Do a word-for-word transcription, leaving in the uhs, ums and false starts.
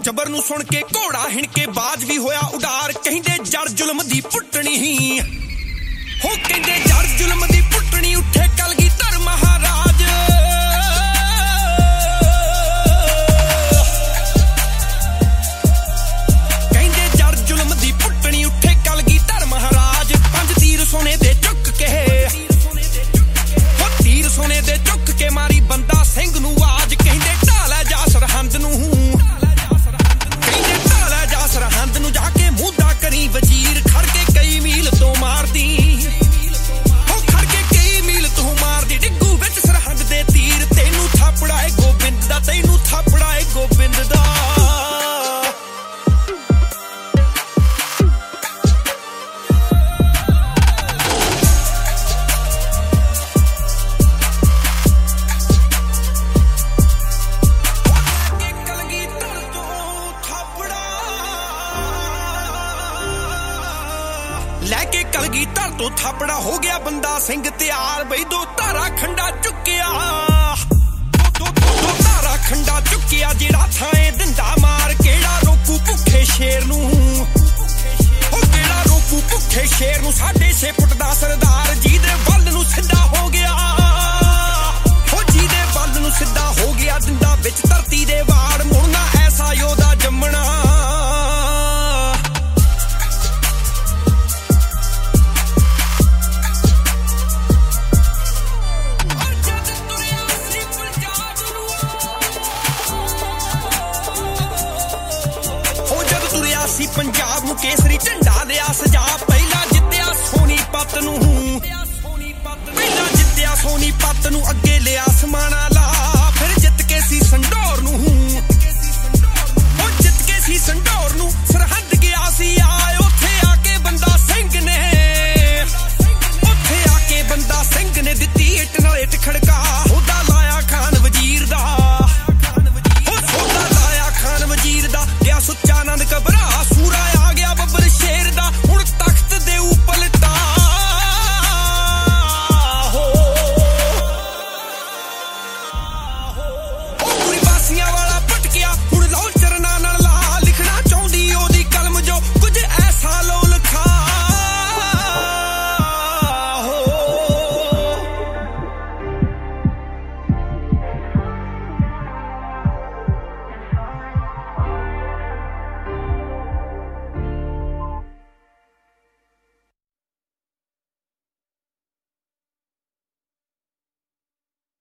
जबर नूं सुन के घोड़ा हिण के बाज भी होया उडार कहिंदे जड़ जुल्म दी पुटनी हो कहिंदे जड़ जुल्म दी पुटनी उठे कलगीधर महाराज कहिंदे जड़ जुल्म दी पुटनी उठे कलगीधर महाराज पंज तीर सोने दे चुक के हो तीर सोने दे चुक के मारी बंदा सिंह नूं आवाज कहिंदे ढाला जा सरहंद नूं सरहंद नूं जाके मुद्दा करी वजीर खड़ के कई मील तो मार दी हो खड़ के कई मील तो मार दी डिग्गू विच सरहंद दे तीर तैनू थापड़ाए गोबिंद दा तैनू थापड़ाए गोबिंद दा लैके कलगीधर तो थापड़ा हो गया बंदा सिंह तैयार बई दो धारा खंडा चुकिया दो, दो, दो धारा खंडा चुकिया जेड़ा थाए दिंदा मार केड़ा रोकू भुखे शेर नूं ओ केड़ा रोकू भुखे शेर नूं साढ़े छे फुट दा सरदार जी दे वल नूं सिद्धा हो गया हो जी दे वल नूं सिद्धा हो गया दिंदा विच धरती दे वाड़ मुड़ना ऐसा योदा जम्मना पंजाब नूं केसरी झंडा दिया सजा पहला जित्तिया सोनीपत नूं पहला जित्तिया सोनीपत नूं अगे लिया समाना